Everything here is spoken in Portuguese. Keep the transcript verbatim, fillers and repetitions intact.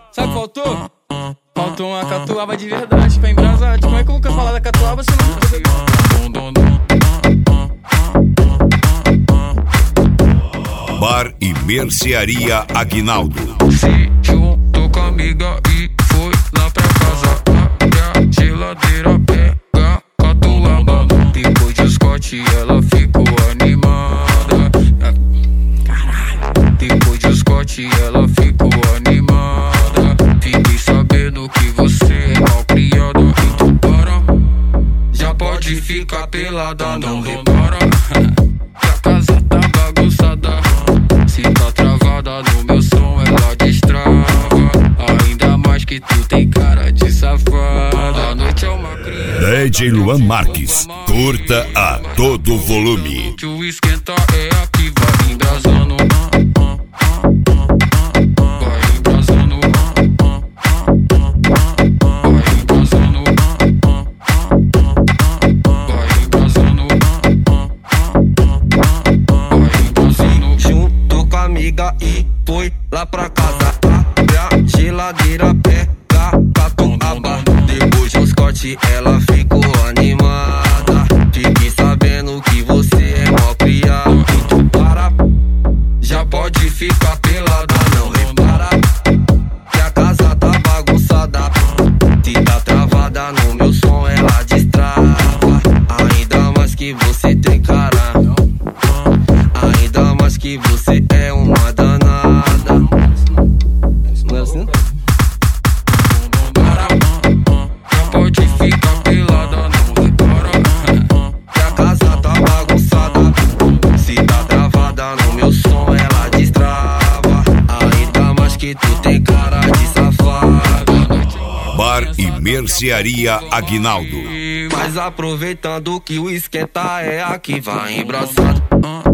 Sabe o que faltou? Faltou uma catuaba de verdade pra embrasar. Como é que eu nunca falar da catuaba se não... Bar e Mercearia Aguinaldo. Se juntou com a amiga e foi lá pra casa. Abre a geladeira, pega catuaba. Depois de Scott ela ficou animada. Caralho. Depois de Scott ela ficou animada. Fiquei sabendo que você é mal criada. Então para, já pode ficar pelada, não repara. Que a casa tá bagunçada. Se tá travada no meu som, ela destrava. Ainda mais que tu tem cara de safada. A noite é uma criança. D J Luan Marques, curta a todo volume. Que o esquenta é aqui, vai embrasando. Vai embrasando. Vai embrasando. Vai embrasando. Vai embrasando. Junto com a amiga e foi lá pra casa. Abre a geladeira, pega catuaba. Depois do Scott ela ficou animada. Fiquei sabendo que você é mó criado. Então para, já pode ficar pelada, não repara. Que a casa tá bagunçada. Se tá travada no meu som, ela destrava. Ainda mais que você tem cara. Ainda mais que você é uma danada. Não é assim? Para, já pode ficar pelada, não repara. Que a casa tá bagunçada. Se tá travada no meu som, ela destrava. Ainda mais que tu tem cara de safada. Bar e Mercearia Aguinaldo. Mas aproveitando que o esquenta é aqui, vai embraçado.